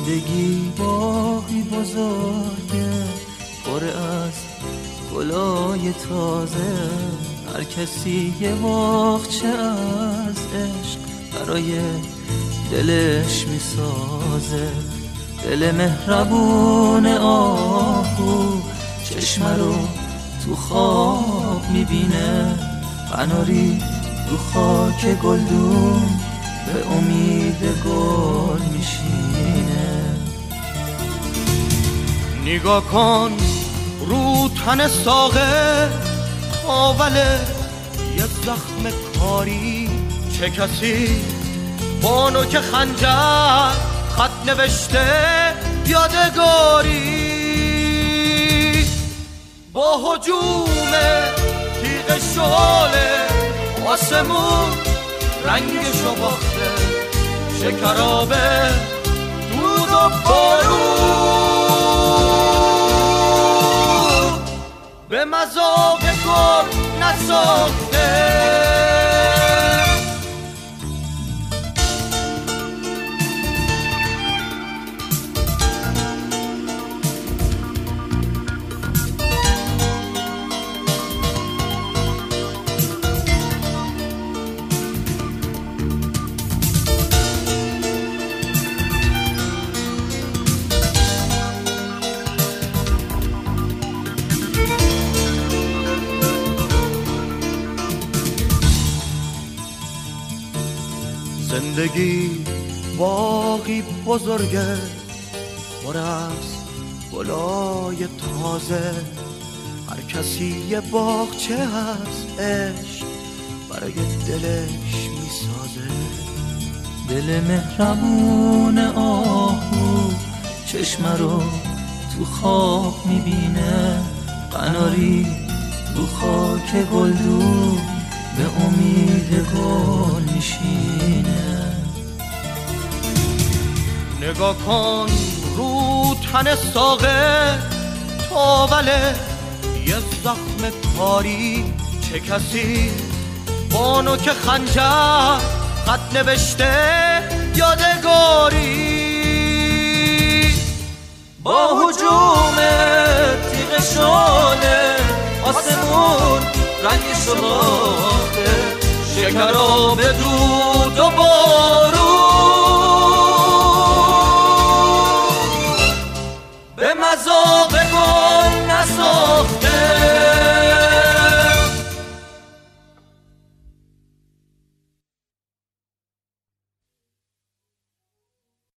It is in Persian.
زندگی باغی بزرگه پر از گلای تازه، هر کسی یه باغچه از عشق برای دلش میسازه. دل مهربون آهو چشم رو تو خواب میبینه، قناری رو خاک گلدون به امید گل میشینه. نگاه کن رو تن ساقه آوله یه زخم کاری، چه کسی بانو که خنجر خط نوشته یادگاری. با هجوم تیغ شعله آسمون رنگشو باخته، شکرابه دود و بارون به مذاق گل نساخته. زندگی باغی بزرگه پر از گلای تازه، هر کسی یه باغچه از عشق برای دلش میسازه. دل مهربون آهو چشم رو تو خواب میبینه، قناری رو خاک گلدون به امید گل میشینه. نگاه کن رو تن ساقه تاوله یه زخم کاری، چه کسی بانو که خنجر خط نوشته یادگاری. با هجوم تیغ شعله آسمون رنگشو باخته، شکراب دود و بارون به مذاق گل نساخته.